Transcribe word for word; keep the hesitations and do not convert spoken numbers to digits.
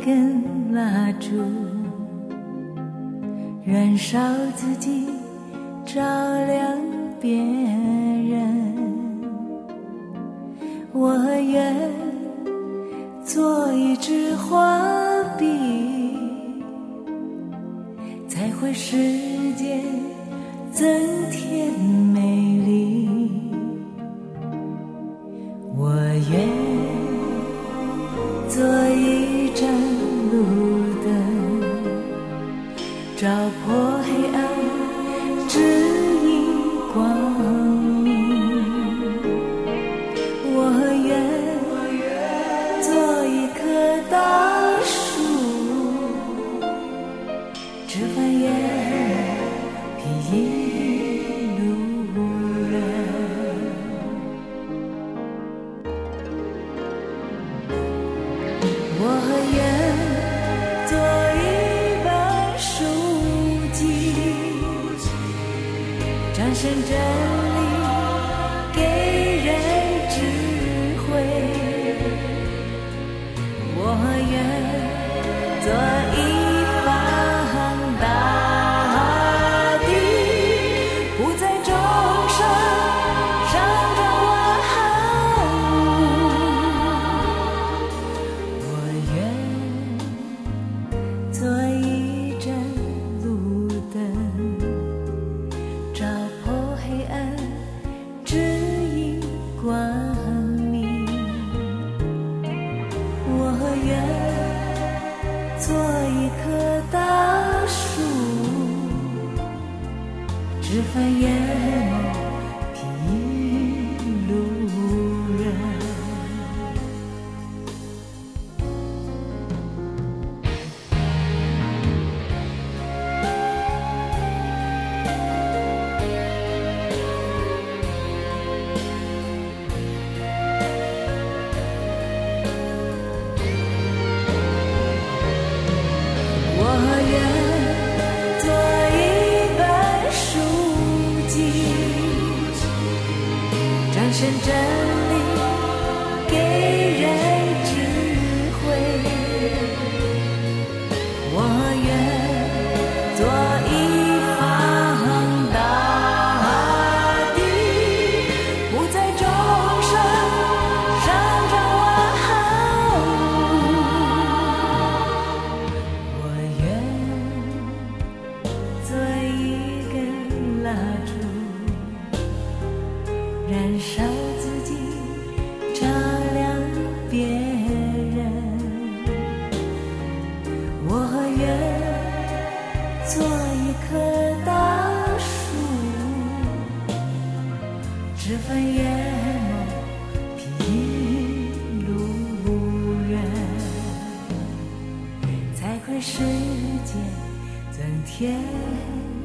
根蜡烛，燃烧自己，照亮别人。我愿做一支花笔，才会世界增添美丽。我愿做一盏路灯，照破黑暗，指引光明。我愿做一棵大树，枝繁叶茂，披引路人。我愿做一本书籍，展现真理，给人智慧。我愿做一方大地，不在众生上张我好。我愿做一盏路灯，照破黑暗，指引光明。我愿做一棵大树，枝繁叶茂，披引路人。我愿做一本书籍，展现真理，给人智慧。我愿做一方大地，不在众生上张我好。我愿做一根蜡烛，燃烧自己，照亮别人。我愿做一棵大树，枝繁叶茂，披引路人。才会世界增添